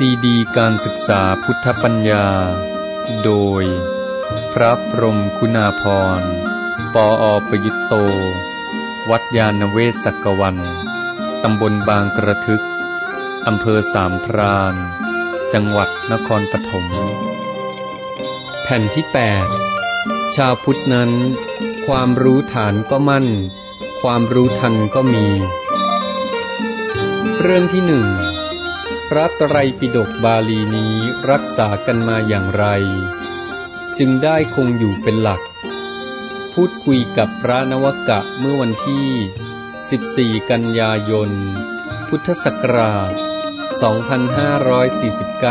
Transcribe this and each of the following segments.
ซีดีการศึกษาพุทธปัญญาโดยพระพรหมคุณาภรณ์ปอ.ประยุตโตวัดยาณเวศกวันตำบลบางกระทึกอำเภอสามพรานจังหวัดนครปฐมแผ่นที่8ชาวพุทธนั้นความรู้ฐานก็มั่นความรู้ทันก็มีเรื่องที่1พระไตรปิฎกบาลีนี้รักษากันมาอย่างไรจึงได้คงอยู่เป็นหลักพูดคุยกับพระนวกะเมื่อวันที่14กันยายนพุทธศักราช2549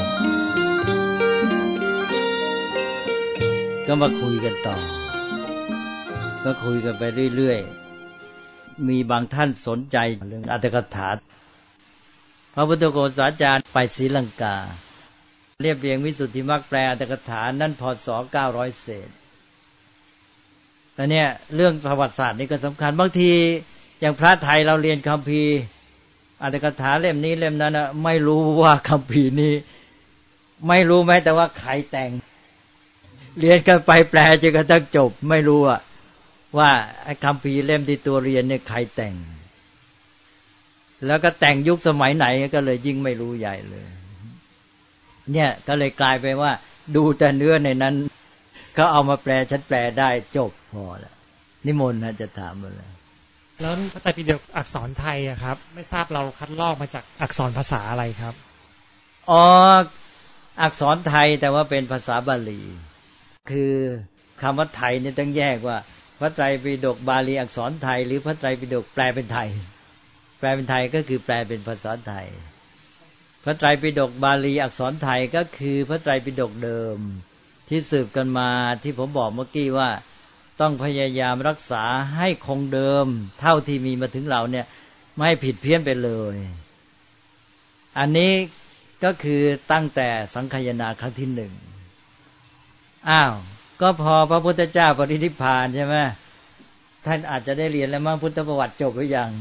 ก็มาคุยกันต่อก็คุยกันไปเรื่อยๆมีบางท่านสนใจเรื่องอรรถกถาพระพุทธโฆษาจารย์ไปศรีลังกาเรียบเรียงวิสุทธิมรรคแปลอรรถกถานั่นพ.ศ. 900 เศษแต่เนี่ยเรื่องประวัติศาสตร์นี่ก็สำคัญบางทีอย่างพระไทยเราเรียนคัมภีร์อรรถกถาเล่มนี้เล่มนั้นไม่รู้ว่าคัมภีร์นี้ไม่รู้แม้แต่ว่าใครแต่งเรียนกันไปแปลจนกระทั่งจบไม่รู้ว่าไอ้คัมภีร์เล่มที่ตัวเรียนเนี่ยใครแต่งแล้วก็แต่งยุคสมัยไหนก็เลยยิ่งไม่รู้ใหญ่เลยเนี่ยก็เลยกลายไปว่าดูแต่เนื้อในนั้นเขาเอามาแปลฉันแปลได้จบพอแล้วนิมนต์นะจะถามมาเลยแล้วพระไตรปิฎกอักษรไทยครับไม่ทราบเราคัดลอกมาจากอักษรภาษาอะไรครับอักษรไทยแต่ว่าเป็นภาษาบาลีคือคำว่าไทยเนี่ยต้องแยกว่าพระไตรปิฎกบาลีอักษรไทยหรือพระไตรปิฎกแปลเป็นไทยแปลเป็นไทยก็คือแปลเป็นภาษาไทยพระไตรปิฎกบาลีอักษรไทยก็คือพระไตรปิฎกเดิมที่สืบกันมาที่ผมบอกเมื่อกี้ว่าต้องพยายามรักษาให้คงเดิมเท่าที่มีมาถึงเราเนี่ยไม่ให้ผิดเพี้ยนไปเลยอันนี้ก็คือตั้งแต่สังคายนาครั้งที่1ก็พอพระพุทธเจ้าปรินิพพานใช่ไหมท่านอาจจะได้เรียนแล้วมั้งพุทธประวัติจบหรือยัง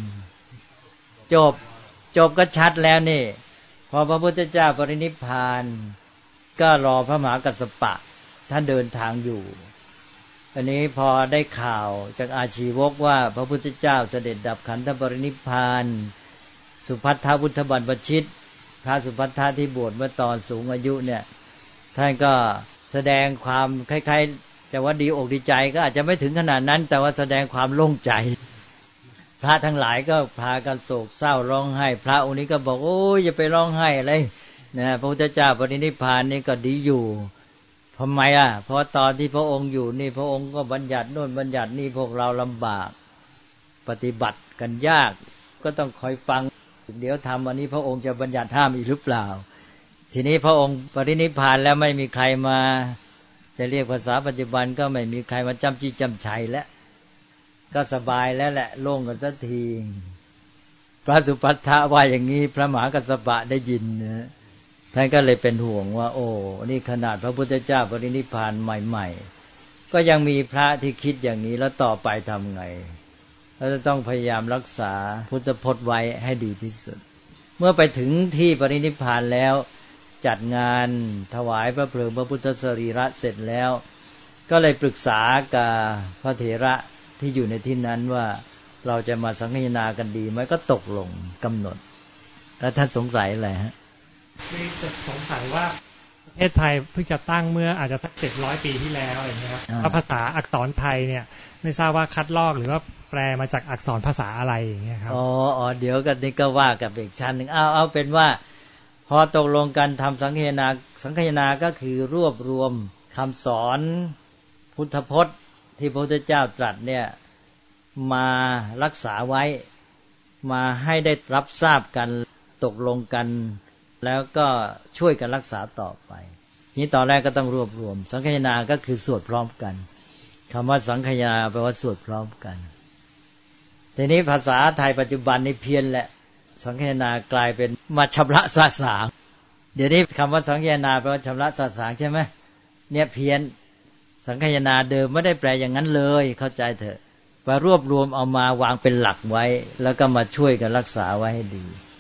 จบก็ชัดแล้วนี่พอพระพุทธเจ้าปรินิพพานก็รอพระมหากัสสปะท่านเดินทางอยู่อันนี้พอได้ข่าวจากอาชีวกว่าพระพุทธเจ้าเสด็จดับขันธปรินิพพานสุภัททพุทธบรรพชิตพระสุภัททะที่บวชเมื่อตอนสูงอายุเนี่ยท่านก็แสดงความคล้ายๆจะว่าดีอกดีใจก็อาจจะไม่ถึงขนาดนั้นแต่ว่าแสดงความโล่งใจพระทั้งหลายก็พากันโศกเศร้าร้องไห้พระองค์นี้ก็บอกโอ้ยอย่าไปร้องไห้อะไรนะพระพุทธเจ้าปรินิพพานนี่ก็ดีอยู่ทำไมเพราะตอนที่พระองค์อยู่นี่พระองค์ก็บัญญัติโน่นบัญญัตินี่พวกเราลำบากปฏิบัติกันยากก็ต้องคอยฟังเดี๋ยวทำอันนี้พระองค์จะบัญญัติห้ามอีกหรือเปล่าทีนี้พระองค์ปรินิพพานแล้วไม่มีใครมาจะเรียกภาษาปัจจุบันก็ไม่มีใครมาจำจี้จำชัยแล้วก็สบายแล้วแหละโล่งกันสักทีพระสุภัททะว่าอย่างนี้พระมหากัสสปะได้ยินนะท่านก็เลยเป็นห่วงว่าโอ้นี่ขนาดพระพุทธเจ้าปรินิพพานใหม่ๆก็ยังมีพระที่คิดอย่างนี้แล้วต่อไปทำไงเราจะต้องพยายามรักษาพุทธพจน์ไว้ให้ดีที่สุดเมื่อไปถึงที่ปรินิพพานแล้วจัดงานถวายพระเพลิงพระพุทธสรีระเสร็จแล้วก็เลยปรึกษากับพระเถระที่อยู่ในที่นั้นว่าเราจะมาสังฆนากันดีไหมก็ตกลงกำหนดแล้วท่านสงสัยอะไรฮะคือจะสงสัยว่าประเทศไทยเพิ่งจะตั้งเมื่ออาจจะสัก700 ปีที่แล้วอย่างนี้ครับภาษาอักษรไทยเนี่ยไม่ทราบว่าคัดลอกหรือว่าแปลมาจากอักษรภาษาอะไรอย่างเงี้ยครับเดี๋ยวกันนี่ก็ว่ากับอีกชั้นนึงเอาเป็นว่าพอตกลงกันทำสังฆนาก็คือรวบรวมคำสอนพุทธพจน์ที่พระพุทธเจ้าตรัสเนี่ยมารักษาไว้มาให้ได้รับทราบกันตกลงกันแล้วก็ช่วยกันรักษาต่อไปนี้ตอนแรกก็ต้องรวบรวมสังฆนาก็คือสวดพร้อมกันคำว่าสังฆนาแปลว่าสวดพร้อมกันทีนี้ภาษาไทยปัจจุบันนี่เพี้ยนแหละสังฆนากลายเป็นมาชำระสาสางเดี๋ยวนี้คำว่าสังฆนาแปลว่าชำระสาสางใช่ไหมเนี่ยเพี้ยนสังฆนาเดิมไม่ได้แปลอย่างนั้นเลยเข้าใจเถอะมารวบรวมเอามาวางเป็นหลักไว้แล้วก็มาช่วยกันรักษาไว้ให้ดี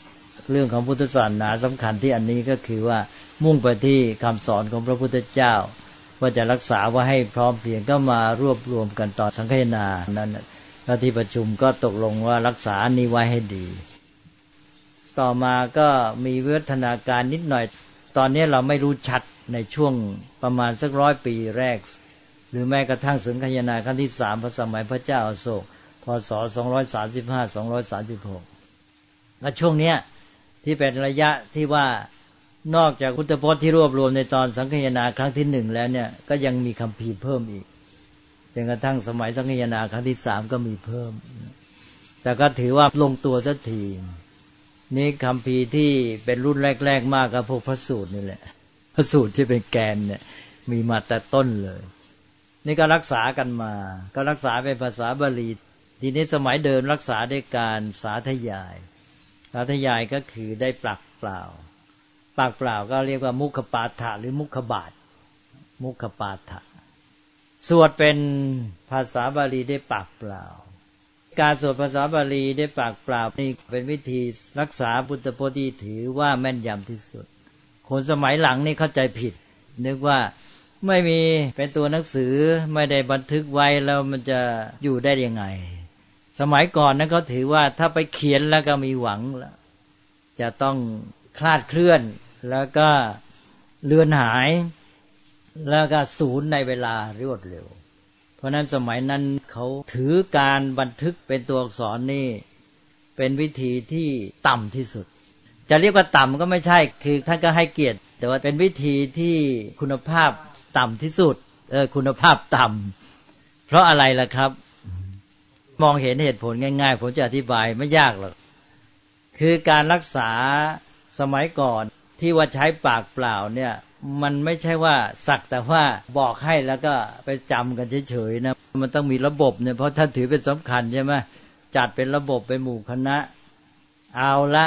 เรื่องของพุทธศาสนาสำคัญที่อันนี้ก็คือว่ามุ่งไปที่คำสอนของพระพุทธเจ้าว่าจะรักษาไว้ให้พร้อมเพรียงก็มารวบรวมกันต่อสังฆนานั้นแล้วที่ประชุมก็ตกลงว่ารักษานี้ไว้ให้ดีต่อมาก็มีวิวัฒนาการนิดหน่อยตอนนี้เราไม่รู้ชัดในช่วงประมาณสัก100 ปีแรกหรือแม้กระทั่งสังฆนาครั้งที่3พระสมัยพระเจ้าอโศกพ.ศ. 235-236และช่วงเนี้ยที่เป็นระยะที่ว่านอกจากพุทธพจน์ที่รวบรวมในตอนสังฆนาครั้งที่1แล้วเนี่ยก็ยังมีคัมภีร์เพิ่มอีกจนกระทั่งสมัยสังฆนาครั้งที่3ก็มีเพิ่มแต่ก็ถือว่าลงตัวสักทีนี่คัมภีร์ที่เป็นรุ่นแรกๆมากก็พวกพระสูตรนี่แหละพระสูตรที่เป็นแกนเนี่ยมีมาแต่ต้นเลยนี่ก็รักษากันมาก็รักษาเป็นภาษาบาลีทีนี้สมัยเดิมรักษาด้วยการสาธยายสาธยายก็คือได้ปากเปล่าปากเปล่าก็เรียกว่ามุขปาฐะหรือมุขบาทมุขปาฐะสวดเป็นภาษาบาลีได้ปากเปล่าการสวดภาษาบาลีได้ปากเปล่านี่เป็นวิธีรักษาพุทธพจน์ที่ถือว่าแม่นยำที่สุดคนสมัยหลังนี่เข้าใจผิดนึกว่าไม่มีเป็นตัวหนังสือไม่ได้บันทึกไว้แล้วมันจะอยู่ได้ยังไงสมัยก่อนนั้นเขาถือว่าถ้าไปเขียนแล้วก็มีหวังแล้วจะต้องคลาดเคลื่อนแล้วก็เลือนหายแล้วก็สูญในเวลารวดเร็วเพราะนั้นสมัยนั้นเขาถือการบันทึกเป็นตัวอักษรนี่เป็นวิธีที่ต่ำที่สุดจะเรียกว่าต่ำก็ไม่ใช่คือท่านก็ให้เกียรติแต่ว่าเป็นวิธีที่คุณภาพต่ำที่สุดคุณภาพต่ำเพราะอะไรล่ะครับมองเห็นเหตุผลง่ายๆผมจะอธิบายไม่ยากหรอกคือการรักษาสมัยก่อนที่ว่าใช้ปากเปล่าเนี่ยมันไม่ใช่ว่าสักแต่ว่าบอกให้แล้วก็ไปจำกันเฉยๆนะมันต้องมีระบบเนี่ยเพราะท่านถือเป็นสำคัญใช่ไหมจัดเป็นระบบเป็นหมู่คณะเอาละ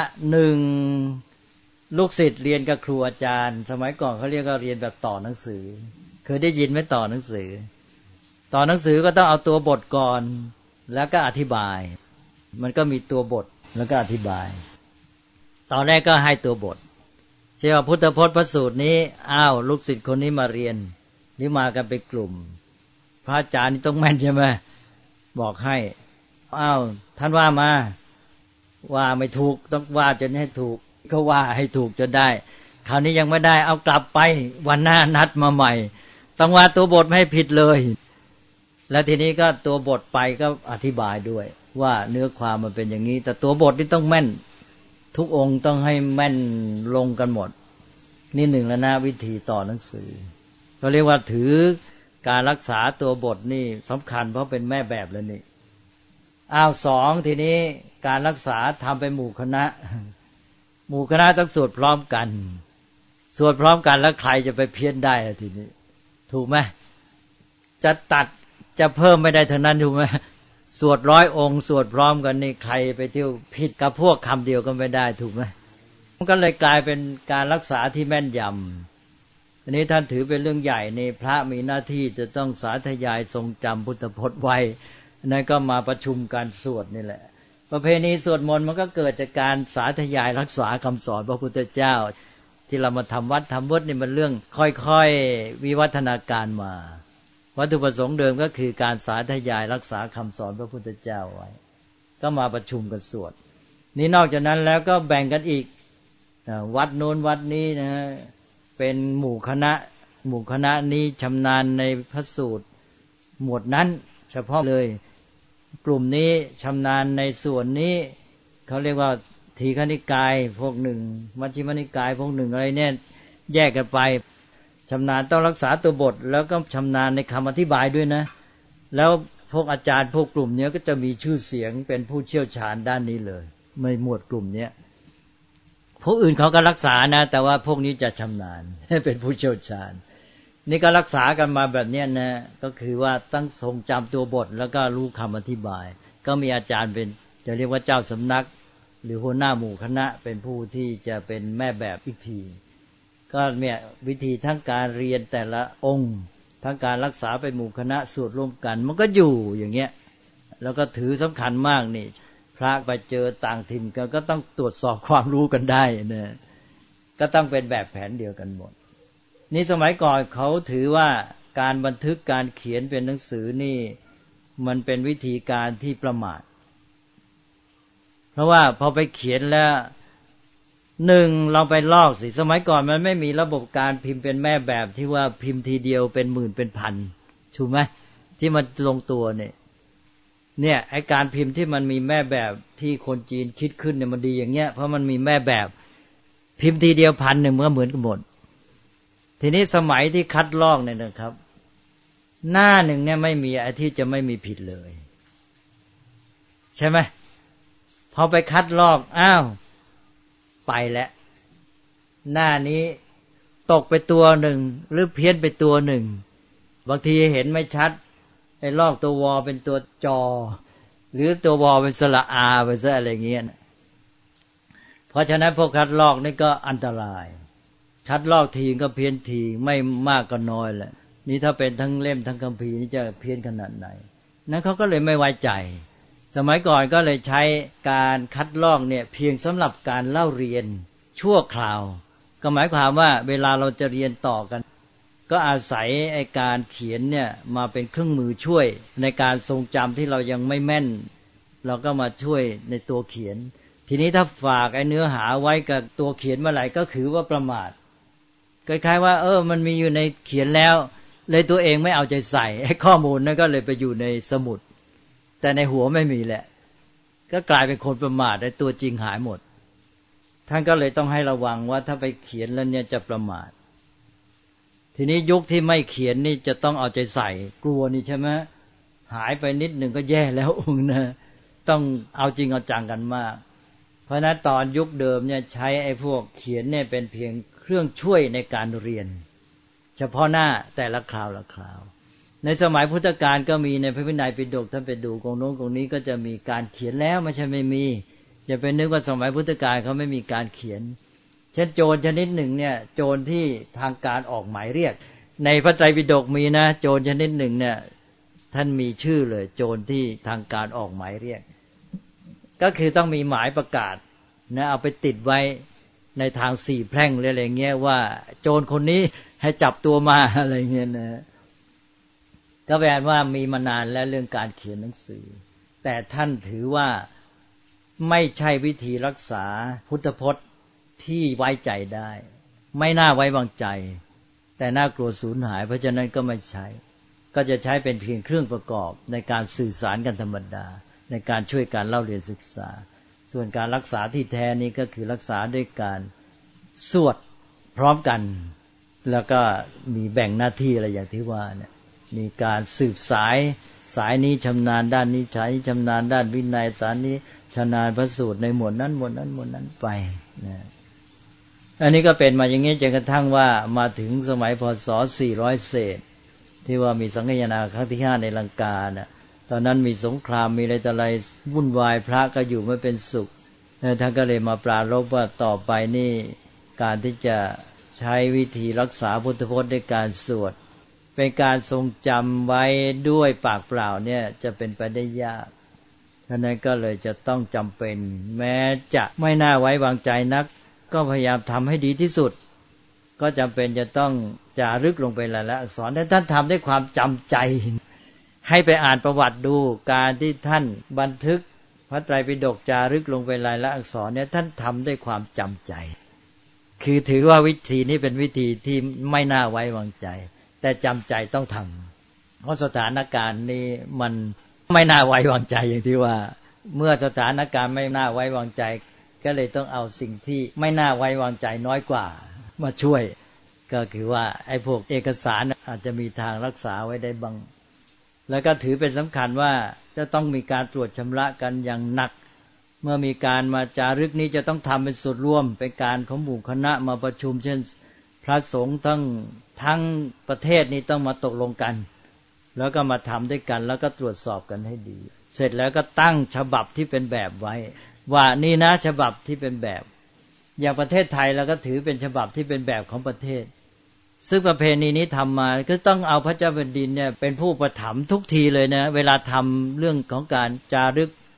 1ลูกศิษย์เรียนกับครูอาจารย์สมัยก่อนเขาเรียกว่าเรียนแบบต่อหนังสือเคยได้ยินไหมต่อหนังสือต่อหนังสือก็ต้องเอาตัวบทก่อนแล้วก็อธิบายมันก็มีตัวบทแล้วก็อธิบายตอนแรกก็ให้ตัวบทเช่นว่าพุทธพจน์พระสูตรนี้ลูกศิษย์คนนี้มาเรียนหรือมากันเป็นกลุ่มพระอาจารย์นี่ต้องแม่นใช่ไหมบอกให้ท่านว่ามาว่าไม่ถูกต้องว่าจนให้ถูกก็ว่าให้ถูกจนได้คราวนี้ยังไม่ได้เอากลับไปวันหน้านัดมาใหม่ต้องว่าตัวบทไม่ให้ผิดเลยแล้วทีนี้ก็ตัวบทไปก็อธิบายด้วยว่าเนื้อความมันเป็นอย่างนี้แต่ตัวบทนี่ต้องแม่นทุกองค์ต้องให้แม่นลงกันหมดนี่1แล้วนะวิธีต่อหนังสือเขาเรียกว่าถือการรักษาตัวบทนี่สำคัญเพราะเป็นแม่แบบแล้วนี่2ทีนี้การรักษาทำเป็นหมู่คณะต้องสวดพร้อมกันสวดพร้อมกันแล้วใครจะไปเพี้ยนได้ทีนี้ถูกไหมจะตัดจะเพิ่มไม่ได้ทั้งนั้นถูกไหมสวด100 องค์สวดพร้อมกันนี่ใครไปเที่ยวผิดกับพวกคำเดียวก็ไม่ได้ถูกไหมมันก็เลยกลายเป็นการรักษาที่แม่นยำอันนี้ท่านถือเป็นเรื่องใหญ่ในพระมีหน้าที่จะต้องสาธยายทรงจำพุทธพจน์ไว้นั่นก็มาประชุมการสวดนี่แหละประเพณีสวดมนต์มันก็เกิดจากการสาธยายรักษาคำสอนพระพุทธเจ้าที่เรามาทำวัดทำวัดนี่มันเรื่องค่อยๆวิวัฒนาการมาวัตถุประสงค์เดิมก็คือการสาธยายรักษาคำสอนพระพุทธเจ้าไว้ก็มาประชุมกันสวดนี่นอกจากนั้นแล้วก็แบ่งกันอีกวัดโน้นวัดนี้นะเป็นหมู่คณะนี้ชำนาญในพระสูตรหมวดนั้นเฉพาะเลยกลุ่มนี้ชำนาญในส่วนนี้เขาเรียกว่าทีฆนิกายพวกหนึ่งมัชฌิมนิกายพวกหนึ่งอะไรเนี่ยแยกกันไปชำนาญต้องรักษาตัวบทแล้วก็ชำนาญในคำอธิบายด้วยนะแล้วพวกอาจารย์พวกกลุ่มนี้ก็จะมีชื่อเสียงเป็นผู้เชี่ยวชาญด้านนี้เลยไม่หมวดกลุ่มนี้พวกอื่นเขาก็รักษานะแต่ว่าพวกนี้จะชำนาญเป็นผู้เชี่ยวชาญนี่ก็รักษากันมาแบบนี้นะก็คือว่าต้องทรงจำตัวบทแล้วก็รู้คำอธิบายก็มีอาจารย์เป็นจะเรียกว่าเจ้าสำนักหรือหัวหน้าหมู่คณะเป็นผู้ที่จะเป็นแม่แบบอีกทีก็เนี่ยวิธีทั้งการเรียนแต่ละองค์ทั้งการรักษาเป็นหมู่คณะสวดร่วมกันมันก็อยู่อย่างเงี้ยแล้วก็ถือสำคัญมากนี่พระไปเจอต่างถิ่นก็ต้องตรวจสอบความรู้กันได้นะก็ต้องเป็นแบบแผนเดียวกันหมดนี่สมัยก่อนเขาถือว่าการบันทึกการเขียนเป็นหนังสือนี่มันเป็นวิธีการที่ประมาทเพราะว่าพอไปเขียนแล้วหนึ่งเราไปลอกสิสมัยก่อนมันไม่มีระบบการพิมพ์เป็นแม่แบบที่ว่าพิมพ์ทีเดียวเป็นหมื่นเป็นพันถูกไหมที่มันลงตัวเนี่ยไอ้การพิมพ์ที่มันมีแม่แบบที่คนจีนคิดขึ้นเนี่ยมันดีอย่างเงี้ยเพราะมันมีแม่แบบพิมพ์ทีเดียว1,000มันก็เหมือนกันหมดทีนี้สมัยที่คัดลอกเนี่ยนะครับหน้าหนึ่งเนี่ยไม่มีไอ้ที่จะไม่มีผิดเลยใช่ไหมพอไปคัดลอกอ้าวไปแล้วหน้านี้ตกไปตัวหนึ่งหรือเพี้ยนไปตัวหนึ่งบางทีเห็นไม่ชัดไอ้ลอกตัววอเป็นตัวจอหรือตัววอเป็นสระอาไปซะอะไรเงี้ยเพราะฉะนั้นพวกคัดลอกนี่ก็อันตรายคัดลอกทีก็เพี้ยนทีไม่มากก็น้อยแหละนี่ถ้าเป็นทั้งเล่มทั้งคัมภีร์นี่จะเพี้ยนขนาดไหนนั้นเขาก็เลยไม่ไว้ใจสมัยก่อนก็เลยใช้การคัดลอกเนี่ยเพียงสำหรับการเล่าเรียนชั่วคราวก็หมายความว่าเวลาเราจะเรียนต่อกันก็อาศัยไอ้การเขียนเนี่ยมาเป็นเครื่องมือช่วยในการทรงจำที่เรายังไม่แม่นเราก็มาช่วยในตัวเขียนทีนี้ถ้าฝากไอ้เนื้อหาไว้กับตัวเขียนเมื่อไหร่ก็ถือว่าประมาทคล้ายๆว่ามันมีอยู่ในเขียนแล้วเลยตัวเองไม่เอาใจใส่ไอ้ข้อมูลนั้นก็เลยไปอยู่ในสมุดแต่ในหัวไม่มีแหละก็กลายเป็นคนประมาทไอ้ตัวจริงหายหมดท่านก็เลยต้องให้ระวังว่าถ้าไปเขียนแล้วเนี่ยจะประมาททีนี้ยุคที่ไม่เขียนนี่จะต้องเอาใจใส่กลัวนี่ใช่ไหมหายไปนิดหนึ่งก็แย่แล้วนะต้องเอาจริงเอาจังกันมากเพราะนั้นตอนยุคเดิมเนี่ยใช้ไอ้พวกเขียนเนี่ยเป็นเพียงเครื่องช่วยในการเรียนเฉพาะหน้าแต่ละคราวละคราวในสมัยพุทธกาลก็มีในพระวินัยปิฎกท่านไปดูตรงโน้นตรงนี้ก็จะมีการเขียนแล้วไม่ใช่ไม่มีอย่าไปนึกว่าสมัยพุทธกาลเขาไม่มีการเขียนเช่นโจรชนิดหนึ่งเนี่ยโจรที่ทางการออกหมายเรียกในพระไตรปิฎกมีนะโจรชนิดหนึ่งเนี่ยท่านมีชื่อเลยโจรที่ทางการออกหมายเรียกก็คือต้องมีหมายประกาศนะเอาไปติดไว้ในทาง4แพร่งอะไรเงี้ยว่าโจรคนนี้ให้จับตัวมาอะไรเงี้ยนะก็แปลว่ามีมานานแล้วเรื่องการเขียนหนังสือแต่ท่านถือว่าไม่ใช่วิธีรักษาพุทธพจน์ที่ไว้ใจได้ไม่น่าไว้วางใจแต่น่ากลัวสูญหายเพราะฉะนั้นก็ไม่ใช้ก็จะใช้เป็นเพียงเครื่องประกอบในการสื่อสารกันธรรมดาในการช่วยการเล่าเรียนศึกษาส่วนการรักษาที่แท้นี้ก็คือรักษาด้วยการสวดพร้อมกันแล้วก็มีแบ่งหน้าที่อะไรอย่างที่ว่าเนี่ยมีการสืบสายนี้ชำนาญด้านนี้ใช้ชำนาญด้านวินัยสายนี้ชำนาญพระสูตรในหมวดนั้นหมวดนั้นหมวดนั้นไปนะอันนี้ก็เป็นมาอย่างนี้จนกระทั่งว่ามาถึงสมัยพ.ศ. 400 เศษที่ว่ามีสังฆยนาครั้งที่5ในลังกาน่ะตอนนั้นมีสงครามมีอะไรต่ออะไรวุ่นวายพระก็อยู่ไม่เป็นสุขท่านก็เลยมาปรารภว่าต่อไปนี่การที่จะใช้วิธีรักษาพุทธพจน์ด้วยการสวดเป็นการทรงจำไว้ด้วยปากเปล่าเนี่ยจะเป็นไปได้ยากฉะนั้นก็เลยจะต้องจำเป็นแม้จะไม่น่าไว้วางใจนักก็พยายามทำให้ดีที่สุดก็จำเป็นจะต้องจารึกลงไปหลายๆอักษรแต่ท่านทำด้วยความจำใจให้ไปอ่านประวัติดูการที่ท่านบันทึกพระไตรปิฎกจารึกลงไปหลายๆอักษรเนี่ยท่านทำด้วยความจำใจคือถือว่าวิธีนี้เป็นวิธีที่ไม่น่าไว้วางใจแต่จำใจต้องทำเพราะสถานการณ์นี้มันไม่น่าไว้วางใจอย่างที่ว่าเมื่อสถานการณ์ไม่น่าไว้วางใจก็เลยต้องเอาสิ่งที่ไม่น่าไว้วางใจน้อยกว่ามาช่วยก็คือว่าไอ้พวกเอกสารอาจจะมีทางรักษาไว้ได้บ้างแล้วก็ถือเป็นสำคัญว่าจะต้องมีการตรวจชำระกันอย่างหนักเมื่อมีการมาจารึกนี้จะต้องทำเป็นส่วนร่วมเป็นการของหมู่คณะมาประชุมเช่นพระสงฆ์ทั้งประเทศนี้ต้องมาตกลงกันแล้วก็มาทำด้วยกันแล้วก็ตรวจสอบกันให้ดีเสร็จแล้วก็ตั้งฉบับที่เป็นแบบไว้ว่านี่นะฉบับที่เป็นแบบอย่างประเทศไทยเราก็ถือเป็นฉบับที่เป็นแบบของประเทศซึ่งประเพณีนี้ทำมาก็ต้องเอาพระเจ้าแผ่นดินเนี่ยเป็นผู้ประถมทุกทีเลยนะเวลาทำเรื่องของการจารึก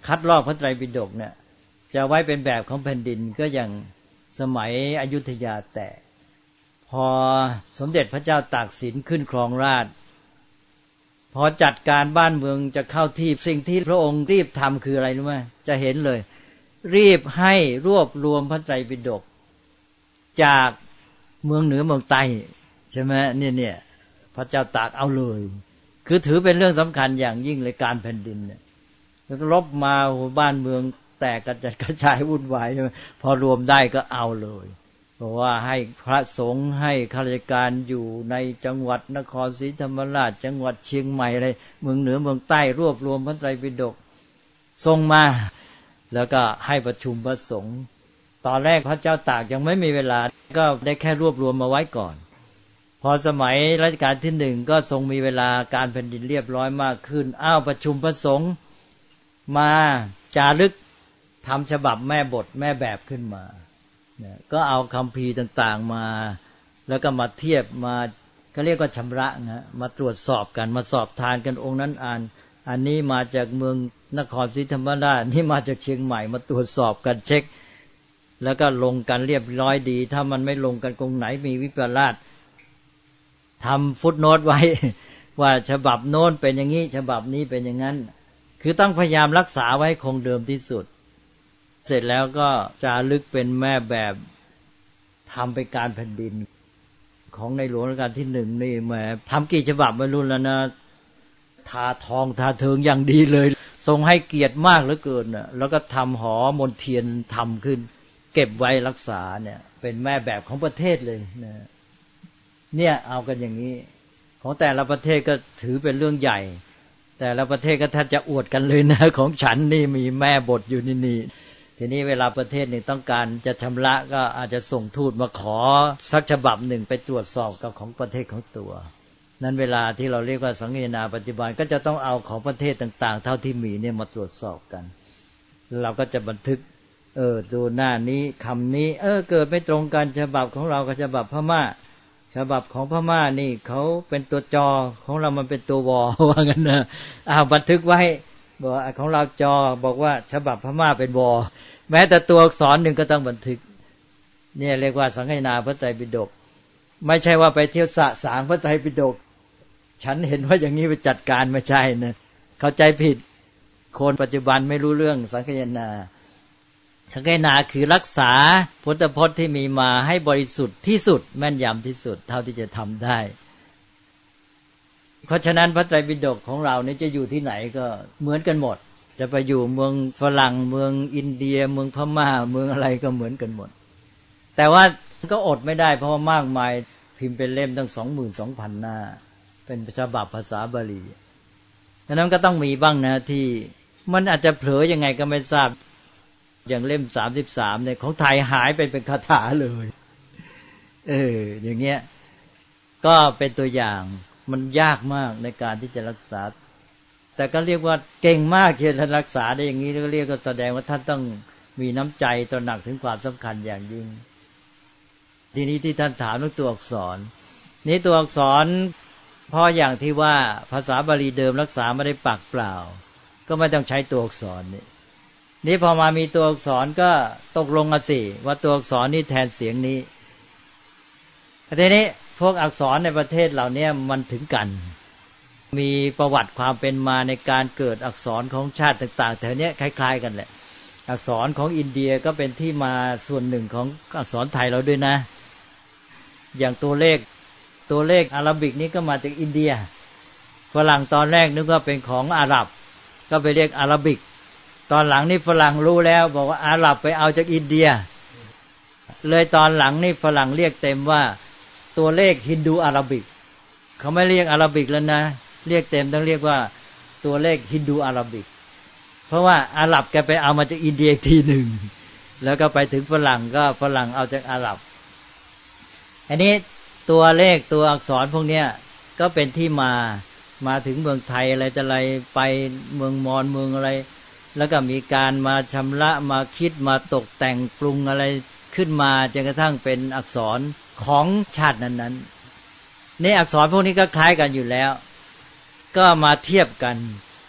คัดลอกพระไตรปิฎกเนี่ยจะไว้เป็นแบบของแผ่นดินก็อย่างสมัยอยุธยาแต่พอสมเด็จพระเจ้าตากสินขึ้นครองราชย์พอจัดการบ้านเมืองจะเข้าที่สิ่งที่พระองค์รีบทำคืออะไรรู้ไหมจะเห็นเลยรีบให้รวบรวมพระไตรปิฎกจากเมืองเหนือเมืองใต้ใช่ไหมเนี่ยพระเจ้าตากเอาเลยคือถือเป็นเรื่องสำคัญอย่างยิ่งเลยการแผ่นดินเนี่ยรบมาบ้านเมืองแตกกระจัดกระจายวุ่นวายใช่ไหมพอรวมได้ก็เอาเลยเพราะว่าให้พระสงฆ์ให้ข้าราชการอยู่ในจังหวัดนครศรีธรรมราชจังหวัดเชียงใหม่อะไรเมืองเหนือเมืองใต้รวบรวมพระไตรปิฎกส่งมาแล้วก็ให้ประชุมพระสงฆ์ตอนแรกพระเจ้าตากยังไม่มีเวลาก็ได้แค่รวบรวมมาไว้ก่อนพอสมัยรัชกาลที่1ก็ทรงมีเวลาการแผ่นดินเรียบร้อยมากขึ้นประชุมพระสงฆ์มาจารึกทำฉบับแม่บทแม่แบบขึ้นมาก็เอาคัมภีร์ต่างๆมาแล้วก็มาเทียบมาก็เรียกว่าชำระนะมาตรวจสอบกันมาสอบทานกันองค์นั้นอันนี้มาจากเมืองนครศรีธรรมราชนี่มาจากเชียงใหม่มาตรวจสอบกันเช็คแล้วก็ลงกันเรียบร้อยดีถ้ามันไม่ลงกันตรงไหนมีวิปลาสทำฟุตโนตไว้ว่าฉบับโน้นเป็นอย่างนี้ฉบับนี้เป็นอย่างนั้นคือต้องพยายามรักษาไว้คงเดิมที่สุดเสร็จแล้วก็จารึกเป็นแม่แบบทำเป็นการแผ่นดินของในหลวงรัชกาลที่1นี่แหมทำกี่ฉบับไม่รู้แล้วนะทาทองทาเทิงอย่างดีเลยทรงให้เกียรติมากเหลือเกินน่ะแล้วก็ทำหอมนเทียนทำขึ้นเก็บไว้รักษาเนี่ยเป็นแม่แบบของประเทศเลยนะเนี่ยเอากันอย่างนี้ของแต่ละประเทศก็ถือเป็นเรื่องใหญ่แต่ละประเทศก็แทบจะอวดกันเลยนะของฉันนี่มีแม่บทอยู่นี่ทีนี้เวลาประเทศนึงต้องการจะชำระก็อาจจะส่งทูตมาขอสักฉบับหนึ่งไปตรวจสอบกับของประเทศของตัวนั้นเวลาที่เราเรียกว่าสังฆนาปัจจุบันก็จะต้องเอาของประเทศต่างๆเท่าที่มีเนี่ยมาตรวจสอบกันเราก็จะบันทึกดูหน้านี้คำนี้เกิดไม่ตรงกันฉบับของเรากับฉบับพม่าฉบับของพม่านี่เขาเป็นตัวจอของเรามันเป็นตัววว่างั้นนะบันทึกไว้บอกของเราจอบอกว่าฉบับพม่าเป็นวแม้แต่ตัวอักษรหนึ่งก็ต้องบันทึกเนี่ยเรียกว่าสังฆนาพระไตรปิฎกไม่ใช่ว่าไปเที่ยวสะสางพระไตรปิฎกฉันเห็นว่าอย่างนี้ไปจัดการไม่ใช่นะเข้าใจผิดคนปัจจุบันไม่รู้เรื่องสังฆนาสังฆนาคือรักษาพุทธพจน์ที่มีมาให้บริสุทธิ์ที่สุดแม่นยำที่สุดเท่าที่จะทำได้เพราะฉะนั้นพระไตรปิฎกของเราเนี่ยจะอยู่ที่ไหนก็เหมือนกันหมดจะไปอยู่เมืองฝรั่งเมืองอินเดียเมืองพม่าเมืองอะไรก็เหมือนกันหมดแต่ว่าก็อดไม่ได้เพราะว่ามากมายพิมพ์เป็นเล่มตั้ง 22,000 หน้าเป็นฉบับภาษาบาลีฉะนั้นก็ต้องมีบ้างนะที่มันอาจจะเผลอยังไงก็ไม่ทราบอย่างเล่ม33เนี่ยของไทยหายไปเป็นคาถาเลยอย่างเงี้ยก็เป็นตัวอย่างมันยากมากในการที่จะรักษาแต่ก็เรียกว่าเก่งมากที่จะรักษาได้อย่างนี้ก็เรียกก็แสดงว่าท่านต้องมีน้ำใจตระหนักถึงความสำคัญอย่างยิ่งทีนี้ที่ท่านถามเรื่องตัวอักษรนี้ตัวอักษรเพราะอย่างที่ว่าภาษาบาลีเดิมรักษาไม่ได้ปากเปล่าก็ไม่ต้องใช้ตัวอักษรนี่พอมามีตัวอักษรก็ตกลงกันสิว่าตัวอักษรนี้แทนเสียงนี้ทีนี้พวกอักษรในประเทศเหล่านี้มันถึงกันมีประวัติความเป็นมาในการเกิดอักษรของชาติต่างๆแถวนี้คล้ายๆกันแหละอักษรของอินเดียก็เป็นที่มาส่วนหนึ่งของอักษรไทยเราด้วยนะอย่างตัวเลขอาราบิกนี้ก็มาจากอินเดียฝรั่งตอนแรกนึกว่าเป็นของอาหรับก็ไปเรียกอาราบิกตอนหลังนี่ฝรั่งรู้แล้วบอกว่าอาหรับไปเอาจากอินเดียเลยตอนหลังนี่ฝรั่งเรียกเต็มว่าตัวเลขฮินดูอาราบิกเขาไม่เรียกอาราบิกแล้วนะเรียกเต็มต้องเรียกว่าตัวเลขฮินดูอาราบิกเพราะว่าอาหรับแกไปเอามาจากอินเดียอีกทีหนึ่งแล้วก็ไปถึงฝรั่งก็ฝรั่งเอาจากอาหรับอันนี้ตัวเลขตัวอักษรพวกเนี้ยก็เป็นที่มาถึงเมืองไทยอะไรแต่อะไรไปเมืองมอญเมืองอะไรแล้วก็มีการมาชำระมาคิดมาตกแต่งปรุงอะไรขึ้นมาจนกระทั่งเป็นอักษรของชาตินั้นๆนี่อักษรพวกนี้ก็คล้ายกันอยู่แล้วก็มาเทียบกัน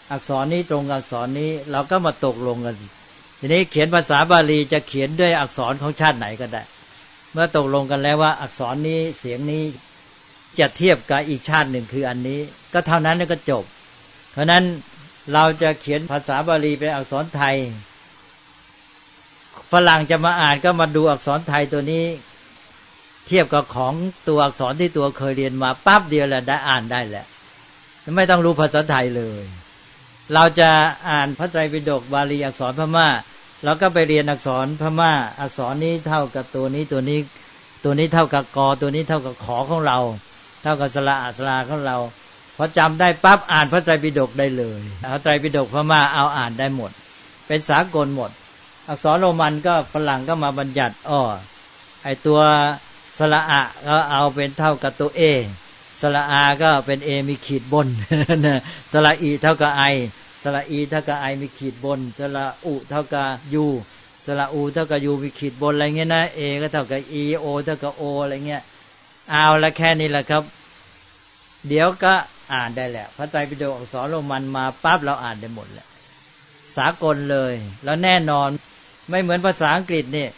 อักษรนี้ตรงอักษรนี้เราก็มาตกลงกันทีนี้เขียนภาษาบาลีจะเขียนด้วยอักษรของชาติไหนก็ได้เมื่อตกลงกันแล้วว่าอักษรนี้เสียงนี้จะเทียบกับอีกชาติหนึ่งคืออันนี้ก็เท่านั้นก็จบเพราะนั้นเราจะเขียนภาษาบาลีเป็นอักษรไทยฝรั่งจะมาอ่านก็มาดูอักษรไทยตัวนี้เทียบกับของตัวอักษรที่ตัวเคยเรียนมาปั๊บเดียวแหละได้อ่านได้แหละไม่ต้องรู้ภาษาไทยเลยเราจะอ่านพระไตรปิฎกบาลีอักษรพม่าเราก็ไปเรียนอักษรพม่าอักษรนี้เท่ากับตัวนี้ตัวนี้ตัวนี้เท่ากับกอตัวนี้เท่ากับขอของเราเท่ากับสระอัสราของเราพอจำได้ปั๊บอ่านพระไตรปิฎกได้เลยเอาไตรปิฎกพม่าเอาอ่านได้หมดเป็นสากลหมดอักษรโรมันก็ฝรั่งก็มาบัญญัติไอตัวสระอะก็เอาเป็นเท่ากับตัวเอสระอาก็เป็นเอมีขีดบนสระอีเท่ากับไอสระอีเท่ากับไอมีขีดบนสระอุเท่ากับยูสระอูเท่ากับยูมีขีดบนอะไรเงี้ยนะเอก็เท่ากับอีโอเท่ากับโออะไรเงี้ยเอาละแค่นี้แหละครับเดี๋ยวก็อ่านได้แหละพระไตรปิฎกอักษรโรมันมาปั๊บเราอ่านได้หมดแหละสากลเลยแล้วแน่นอนไม่เหมือนภาษาอังกฤษนี่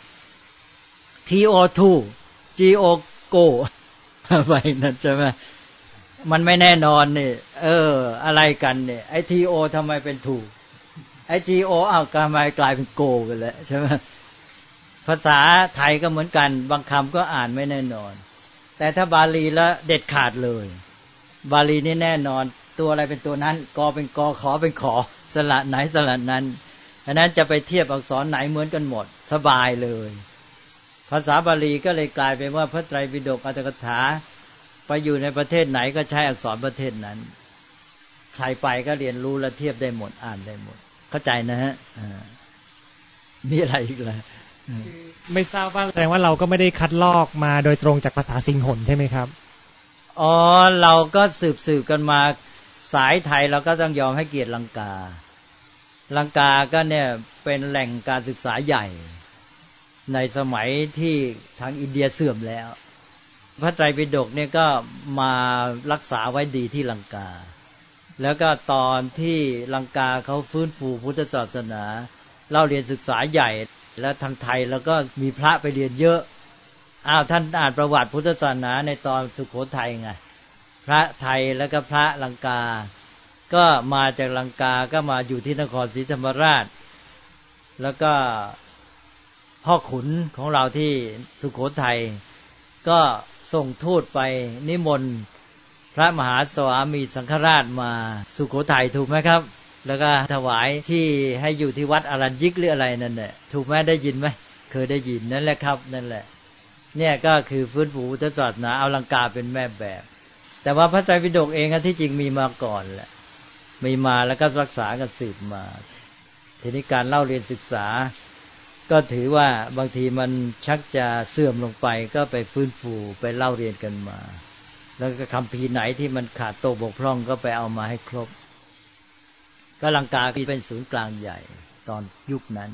TO2 GO go ไปนั่นใช่ไหมมันไม่แน่นอนนี่อะไรกันเนี่ยไอ้ TO ทำไมเป็นถูกไอ้ GO ทำไมกลายเป็น go ไปแล้วใช่ไหมภาษาไทยก็เหมือนกันบางคำก็อ่านไม่แน่นอนแต่ถ้าบาลีแล้วเด็ดขาดเลยบาลีนี่แน่นอนตัวอะไรเป็นตัวนั้นกอเป็นกอขอเป็นขอสระไหนสระนั้นฉะนั้นจะไปเทียบอักษรไหนเหมือนกันหมดสบายเลยภาษาบาลีก็เลยกลายเป็นว่าพระไตรปิฎกอรรถกถาไปอยู่ในประเทศไหนก็ใช้อักษรประเทศนั้นใครไปก็เรียนรู้และเทียบได้หมดอ่านได้หมดเข้าใจนะฮะมีอะไรอีกล่ะไม่ทราบว่าแสดงว่าเราก็ไม่ได้คัดลอกมาโดยตรงจากภาษาสิงหนใช่ไหมครับเราก็สืบกันมาสายไทยเราก็ต้องยอมให้เกียรติลังกาก็เนี่ยเป็นแหล่งการศึกษาใหญ่ในสมัยที่ทางอินเดียเสื่อมแล้วพระไตรปิฎกเนี่ยก็มารักษาไว้ดีที่ลังกาแล้วก็ตอนที่ลังกาเขาฟื้นฟูพุทธศาสนาเล่าเรียนศึกษาใหญ่แล้วทางไทยแล้วก็มีพระไปเรียนเยอะท่านอ่านประวัติพุทธศาสนาในตอนสุโขทัยไงพระไทยแล้วก็พระลังกาก็มาจากลังกาก็มาอยู่ที่นครศรีธรรมราชแล้วก็พ่อขุนของเราที่สุโขทัยก็ส่งทูตไปนิมนต์พระมหาสวามีสังฆราชมาสุโขทัยถูกไหมครับแล้วก็ถวายที่ให้อยู่ที่วัดอรัญญิกหรืออะไรนั่นแหละถูกไหมได้ยินไหมเคยได้ยินนั่นแหละครับนั่นแหละเนี่ยก็คือฟื้นฟูพุทธศาสนาเอาลังกาเป็นแม่แบบแต่ว่าพระไตรปิฎกเองที่จริงมีมาก่อนแหละมีมาแล้วก็รักษากันสืบมาทีนี้การเล่าเรียนศึกษาก็ถือว่าบางทีมันชักจะเสื่อมลงไปก็ไปฟื้นฟูไปเล่าเรียนกันมาแล้วก็คัมภีร์ไหนที่มันขาดตกบกพร่องก็ไปเอามาให้ครบก็ลังกาเป็นศูนย์กลางใหญ่ตอนยุคนั้น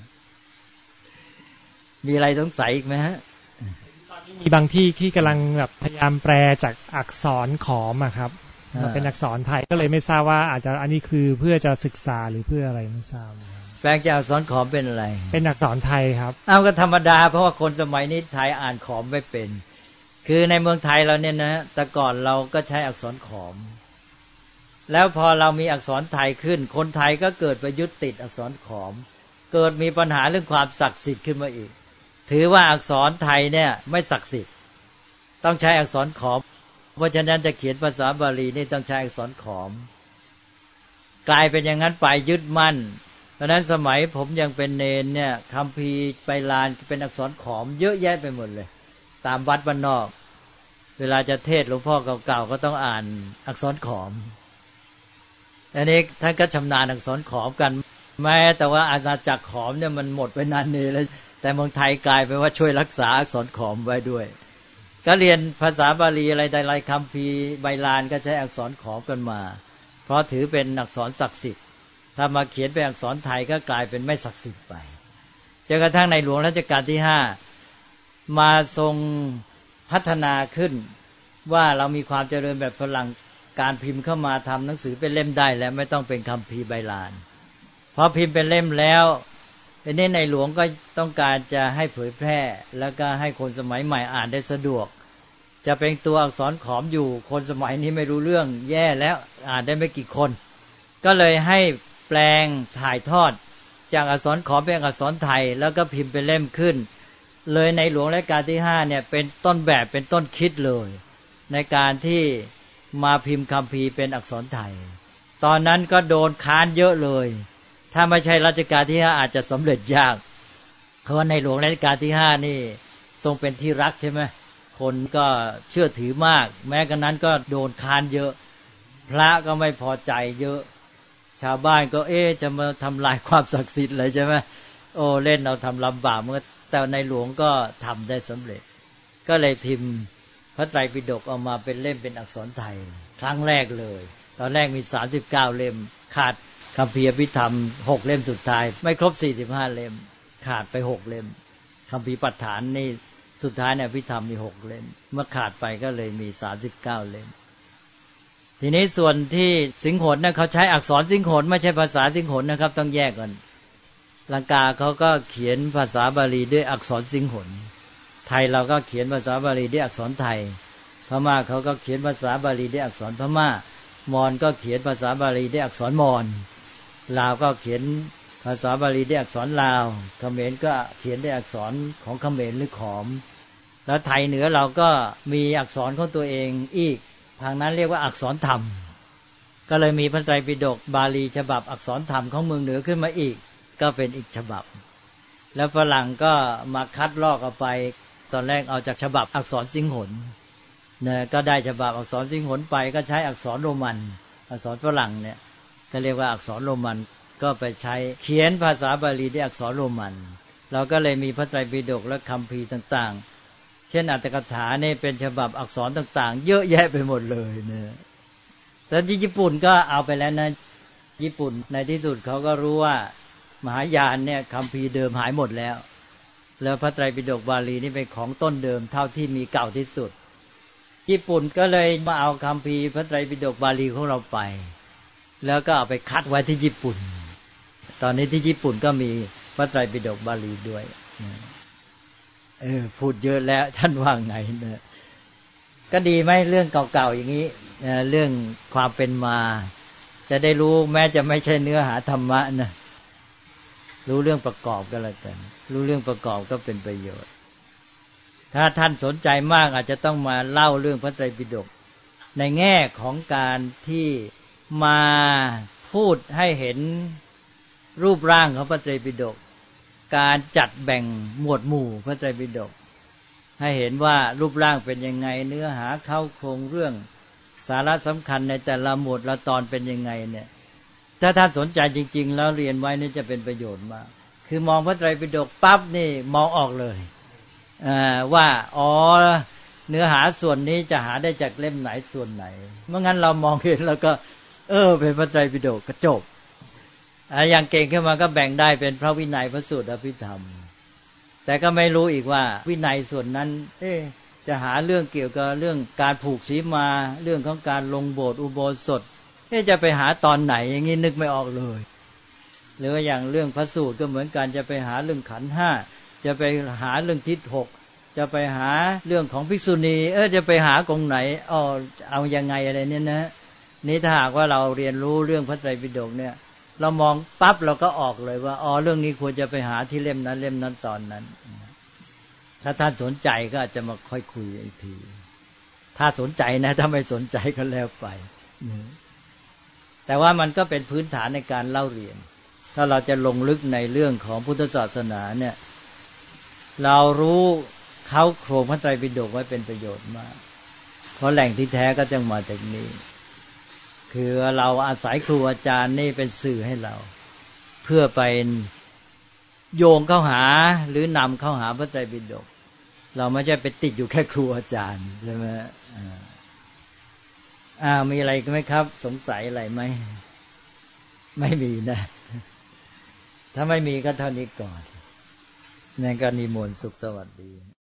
มีอะไรสงสัยอีกไหมฮะตอนนี้มีบางที่ที่กำลังแบบพยายามแปลจากอักษรขอมอะครับมาเป็นอักษรไทยก็เลยไม่ทราบว่าอาจจะอันนี้คือเพื่อจะศึกษาหรือเพื่ออะไรไม่ทราบแปลจากอักษรขอมเป็นอะไรเป็นอักษรไทยครับก็ธรรมดาเพราะว่าคนสมัยนี้ไทยอ่านขอมไม่เป็นคือในเมืองไทยเราเนี่ยนะแต่ก่อนเราก็ใช้อักษรขอมแล้วพอเรามีอักษรไทยขึ้นคนไทยก็เกิดไปยึดติดอักษรขอมเกิดมีปัญหาเรื่องความศักดิ์สิทธิ์ขึ้นมาอีกถือว่าอักษรไทยเนี่ยไม่ศักดิ์สิทธิ์ต้องใช้อักษรขอมเพราะฉะนั้นจะเขียนภาษาบาลีนี่ต้องใช้อักษรขอมกลายเป็นอย่างนั้นไปยึดมั่นเพราะนั้นสมัยผมยังเป็นเนรเนี่ยคัมภีร์ไปลานเป็นอักษรขอมเยอะแยะไปหมดเลยตามวัดบ้านนอกเวลาจะเทศน์หลวงพ่อเก่าๆก็ต้องอ่านอักษรขอมอันนี้ท่านก็ชำนาญอักษรขอมกันแม้แต่ว่าอาณาจักรขอมเนี่ยมันหมดไปนานนี่แล้วแต่เมืองไทยกลายเป็นว่าช่วยรักษาอักษรขอมไว้ด้วยก็เรียนภาษาบาลีอะไรใดๆคัมภีร์ใบลานก็ใช้อักษรขอมกันมาเพราะถือเป็นอักษรศักดิ์สิทธิ์ถ้ามาเขียนเป็นอักษรไทยก็กลายเป็นไม่ศักดิ์สิทธิ์ไปจนกระทั่งในหลวงรัชกาลที่5มาทรงพัฒนาขึ้นว่าเรามีความเจริญแบบฝรั่งการพิมพ์เข้ามาทำหนังสือเป็นเล่มได้แล้วไม่ต้องเป็นคัมภีร์ใบลานพอพิมพ์เป็นเล่มแล้วทีนี้ในหลวงก็ต้องการจะให้เผยแพร่แล้วก็ให้คนสมัยใหม่อ่านได้สะดวกจะเป็นตัวอักษรขอมอยู่คนสมัยนี้ไม่รู้เรื่องแย่แล้วอ่านได้ไม่กี่คนก็เลยให้แปลงถ่ายทอดจากอักษรขอมเป็นอักษรไทยแล้วก็พิมพ์เป็นเล่มขึ้นเลยในหลวงรัชกาลที่5เนี่ยเป็นต้นแบบเป็นต้นคิดเลยในการที่มาพิมพ์คัมภีร์เป็นอักษรไทยตอนนั้นก็โดนค้านเยอะเลยถ้าไม่ใช่รัชกาลที่5อาจจะสำเร็จยากเพราะว่าในหลวงรัชกาลที่5นี่ทรงเป็นที่รักใช่ไหมคนก็เชื่อถือมากแม้กระนั้นก็โดนค้านเยอะพระก็ไม่พอใจเยอะชาวบ้านก็จะมาทำลายความศักดิ์สิทธิ์เลยใช่ไหมโอ้เล่นเอาทำลำบากเมื่อแต่ในหลวงก็ทำได้สำเร็จก็เลยพิมพ์พระไตรปิฎกออกมาเป็นเล่มเป็นอักษรไทยครั้งแรกเลยตอนแรกมี39เล่มขาดคัมภีร์อภิธรรม6เล่มสุดท้ายไม่ครบ45เล่มขาดไป6เล่มคัมภีร์ปัฏฐานนี่สุดท้ายเนี่ยอภิธรรมมี6เล่มเมื่อขาดไปก็เลยมี39เล่มทีนี้ส่วนที่สิงหนนะเขาใช้อักษรสิงหนไม่ใช่ภาษาสิงหนนะครับต้องแยกกันลังกาเขาก็เขียนภาษาบาลีด้วยอักษรสิงหนไทยเราก็เขียนภาษาบาลีด้วยอักษรไทยพม่าเขาก็เขียนภาษาบาลีด้วยอักษรพม่ามอญก็เขียนภาษาบาลีด้วยอักษรมอญลาวก็เขียนภาษาบาลีด้วยอักษรลาวเขมรก็เขียนด้วยอักษรของเขมรหรือขอมแล้วไทยเหนือเราก็มีอักษรของตัวเองอีกทางนั้นเรียกว่าอักษรธรรมก็เลยมีพระไตรปิฎกบาลีฉบับอักษรธรรมของเมืองเหนือขึ้นมาอีกก็เป็นอีกฉบับแล้วฝรั่งก็มาคัดลอกเอาไปตอนแรกเอาจากฉบับอักษรสิงหนเนี่ยก็ได้ฉบับอักษรสิงหนไปก็ใช้อักษรโรมันอักษรฝรั่งเนี่ยก็เรียกว่าอักษรโรมันก็ไปใช้เขียนภาษาบาลีด้วยอักษรโรมันเราก็เลยมีพระไตรปิฎกและคัมภีร์ต่างๆเช่นอรรถกถาเนี่ยเป็นฉบับอักษรต่างๆเยอะแยะไปหมดเลยเนี่ยแต่ที่ญี่ปุ่นก็เอาไปแล้วนะญี่ปุ่นในที่สุดเขาก็รู้ว่ามหายานเนี่ยคัมภีร์เดิมหายหมดแล้วแล้วพระไตรปิฎกบาลีนี่เป็นของต้นเดิมเท่าที่มีเก่าที่สุดญี่ปุ่นก็เลยมาเอาคัมภีร์พระไตรปิฎกบาลีของเราไปแล้วก็เอาไปคัดไว้ที่ญี่ปุ่นตอนนี้ที่ญี่ปุ่นก็มีพระไตรปิฎกบาลีด้วยพูดเยอะแล้วท่านว่าไงเนี่ยก็ดีไหมเรื่องเก่าๆอย่างนี้เรื่องความเป็นมาจะได้รู้แม้จะไม่ใช่เนื้อหาธรรมะนะรู้เรื่องประกอบก็แล้วกันรู้เรื่องประกอบก็เป็นประโยชน์ถ้าท่านสนใจมากอาจจะต้องมาเล่าเรื่องพระไตรปิฎกในแง่ของการที่มาพูดให้เห็นรูปร่างของพระไตรปิฎกการจัดแบ่งหมวดหมู่พระไตรปิฎกให้เห็นว่ารูปร่างเป็นยังไงเนื้อหาเข้าโครงเรื่องสาระสำคัญในแต่ละหมวดละตอนเป็นยังไงเนี่ยถ้าท่านสนใจจริงๆแล้วเรียนไว้นี่จะเป็นประโยชน์มากคือมองพระไตรปิฎกปั๊บนี่มองออกเลยว่าเนื้อหาส่วนนี้จะหาได้จากเล่มไหนส่วนไหนเมื่องั้นเรามองเห็นแล้วก็เป็นพระไตรปิฎกก็จบอย่างเก่งขึ้นมาก็แบ่งได้เป็นพระวินัยพระสูตรอภิธรรมแต่ก็ไม่รู้อีกว่าวินัยส่วนนั้นจะหาเรื่องเกี่ยวกับเรื่องการผูกศีมาเรื่องของการลงโบสถ์อุโบสถจะไปหาตอนไหนอย่างนี้นึกไม่ออกเลยหรือว่าอย่างเรื่องพระสูตรก็เหมือนกันจะไปหาเรื่องขันธ์5จะไปหาเรื่องทิศ6จะไปหาเรื่องของภิกษุณีจะไปหากองไหนเอายังไงอะไรเนี่ยนะนี่ถ้าหากว่าเราเรียนรู้เรื่องพระไตรปิฎกเนี่ยเรามองปั๊บเราก็ออกเลยว่าเรื่องนี้ควรจะไปหาที่เล่มนั้นเล่มนั้นตอนนั้นถ้าท่านสนใจก็อาจจะมาค่อยคุยอีกทีถ้าสนใจนะถ้าไม่สนใจก็แล้วไปแต่ว่ามันก็เป็นพื้นฐานในการเล่าเรียนถ้าเราจะลงลึกในเรื่องของพุทธศาสนาเนี่ยเรารู้เขาโครงพระไตรปิฎกไว้เป็นประโยชน์มากเพราะแหล่งที่แท้ก็จะมาจากนี้คือเราอาศัยครูอาจารย์นี่เป็นสื่อให้เราเพื่อไปโยงเข้าหาหรือนำเข้าหาพระไตรปิฎกเราไม่ใช่ไปติดอยู่แค่ครูอาจารย์ใช่ไหมมีอะไรไหมครับสงสัยอะไรไหมไม่มีนะถ้าไม่มีก็เท่านี้ก่อนนั่นก็นิมนต์สุขสวัสดี